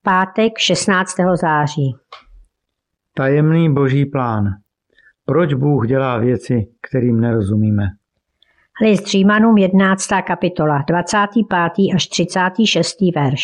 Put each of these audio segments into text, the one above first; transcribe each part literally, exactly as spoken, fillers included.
Pátek šestnáctého září. Tajemný boží plán. Proč Bůh dělá věci, kterým nerozumíme? List Římanům jedenáctá kapitola, dvacátý pátý až třicátý šestý verš.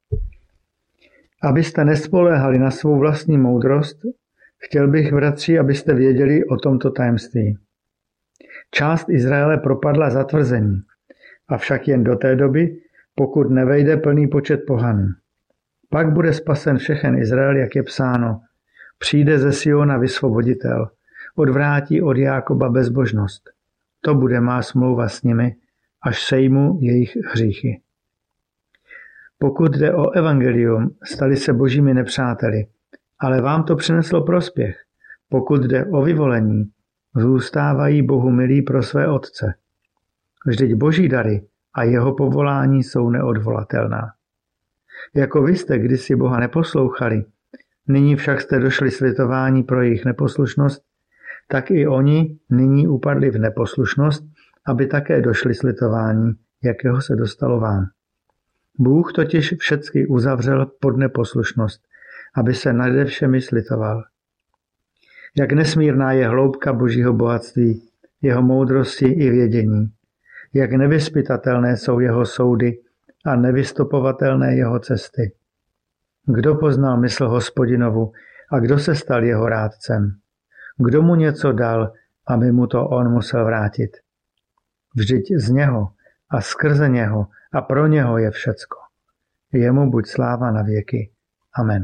Abyste nespoléhali na svou vlastní moudrost, chtěl bych, bratři, abyste věděli o tomto tajemství. Část Izraele propadla zatvrzení, avšak jen do té doby, pokud nevejde plný počet pohanů. Pak bude spasen všechen Izrael, jak je psáno. Přijde ze Siona vysvoboditel, odvrátí od Jákoba bezbožnost. To bude má smlouva s nimi, až sejmu jejich hříchy. Pokud jde o evangelium, stali se božími nepřáteli, ale vám to přineslo prospěch. Pokud jde o vyvolení, zůstávají Bohu milí pro své otce. Vždyť boží dary a jeho povolání jsou neodvolatelná. Jako vy jste kdysi Boha neposlouchali, nyní však jste došli slitování pro jejich neposlušnost, tak i oni nyní upadli v neposlušnost, aby také došli slitování, jakého se dostalo vám. Bůh totiž všecky uzavřel pod neposlušnost, aby se nade všemi slitoval. Jak nesmírná je hloubka božího bohatství, jeho moudrosti i vědění, jak nevyzpytatelné jsou jeho soudy a nevystopovatelné jeho cesty. Kdo poznal mysl Hospodinovu a kdo se stal jeho rádcem? Kdo mu něco dal, aby mu to on musel vrátit? Vždyť z něho a skrze něho a pro něho je všecko. Jemu buď sláva na věky. Amen.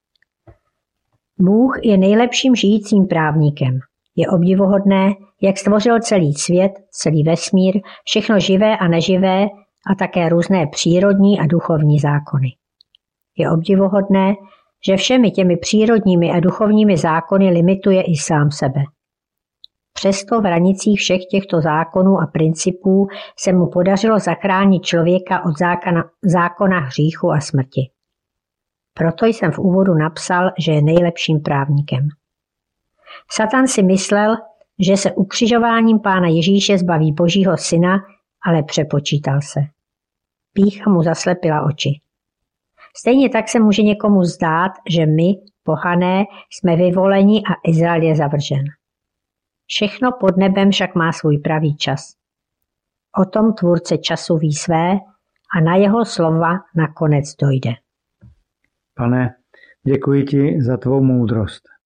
Bůh je nejlepším žijícím právníkem. Je obdivuhodné, jak stvořil celý svět, celý vesmír, všechno živé a neživé a také různé přírodní a duchovní zákony. Je obdivuhodné, že všemi těmi přírodními a duchovními zákony limituje i sám sebe. Přesto v hranicích všech těchto zákonů a principů se mu podařilo zachránit člověka od zákona, zákona hříchu a smrti. Proto jsem v úvodu napsal, že je nejlepším právníkem. Satan si myslel, že se ukřižováním Pána Ježíše zbaví Božího syna, ale přepočítal se. Pýcha mu zaslepila oči. Stejně tak se může někomu zdát, že my, pohané, jsme vyvoleni a Izrael je zavržen. Všechno pod nebem však má svůj pravý čas. O tom tvůrce času ví své a na jeho slova nakonec dojde. Pane, děkuji ti za tvou moudrost.